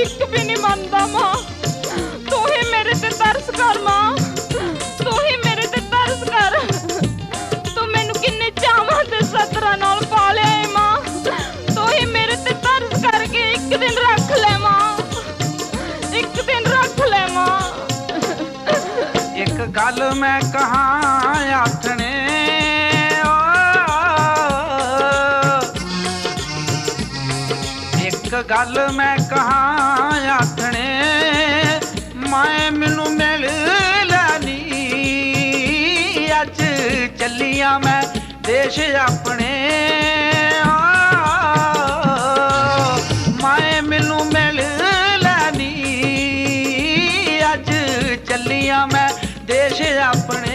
ਇੱਕ ਵੀ ਨਹੀਂ ਮੰਨਦਾ ਮਾਂ। ਤੂੰ ਹੀ ਮੇਰੇ ਤੇ ਤਰਸ ਕਰ ਮਾਂ, ਤੂੰ ਹੀ ਮੇਰੇ ਤੇ ਤਰਸ ਕਰ। ਤੂੰ ਮੈਨੂੰ ਕਿੰਨੇ ਚਾਵਾਂ ਤੇ ਸਤਰਾਂ ਨਾਲ ਪਾਲਿਆ ਏ ਮਾਂ, ਤੂੰ ਹੀ ਮੇਰੇ ਤੇ ਤਰਸ ਕਰਕੇ ਇੱਕ ਦਿਨ ਰੱਖ ਲੈ ਮਾਂ, ਇੱਕ ਦਿਨ ਰੱਖ ਲੈ ਮਾਂ। एक गल मैं कहाँ आखने एक गल मैं कहाँ आखने मैं मैनू मिल लैनी अज चलिया मैं देश अपने मैं मैनू मिल लैनी अज चलिया मैं देश अपने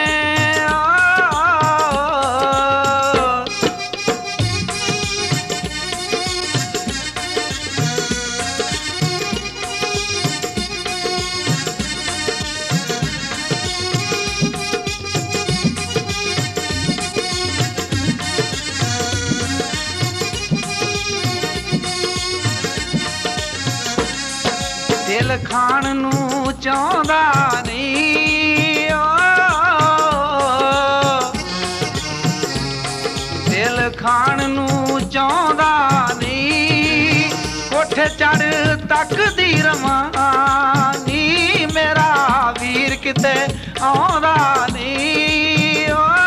दिल खान नू चाहता नहीं दिल खान नू चाहता नहीं कोठे चढ़ तकदी रवानी मेरा वीर किते आउंदा नहीं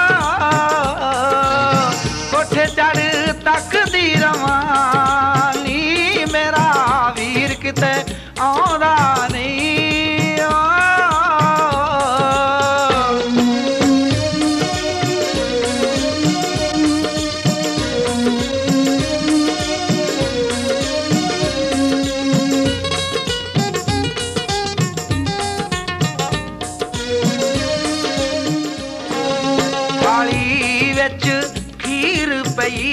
कोठे चढ़ तकदी रवानी मेरा वीर किते आउंदा नहीं थाली विच खीर पई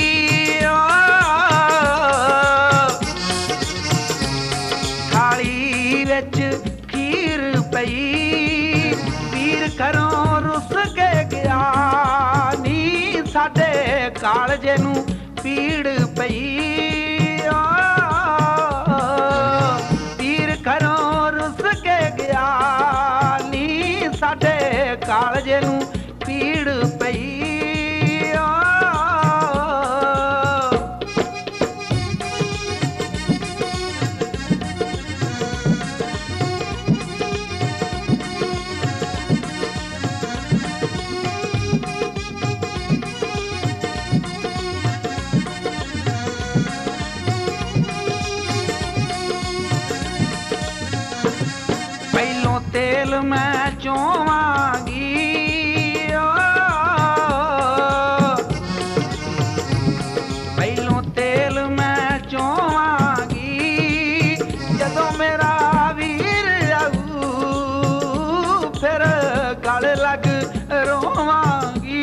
थाली विच खीर पई वीर घरों रुस के गया नी साडे कालजे नू पीड़ पई वीर घरों रुस के गया नी साडे कालजे नू पीड़ पई पहलों तेल मैं चोवांगी पहलों तेल मैं चोवांगी जदों मेरा वीर आऊ फिर गल लग रोवांगी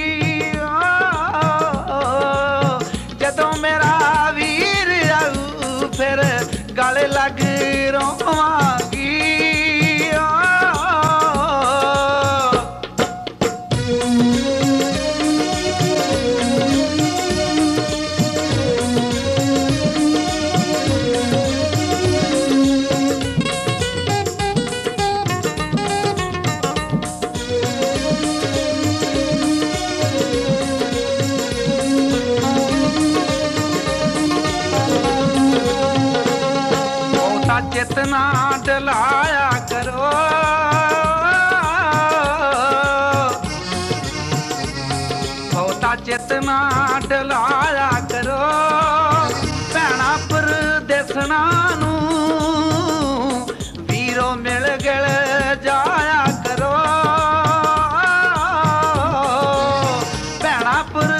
जदों मेरा वीर आऊ फिर गल लग रोवांगी जितना डलाया करो बहुता जितना डलाया करो भैणा परदेसना नू वीरों मिल गिल जाया करो भैणा पर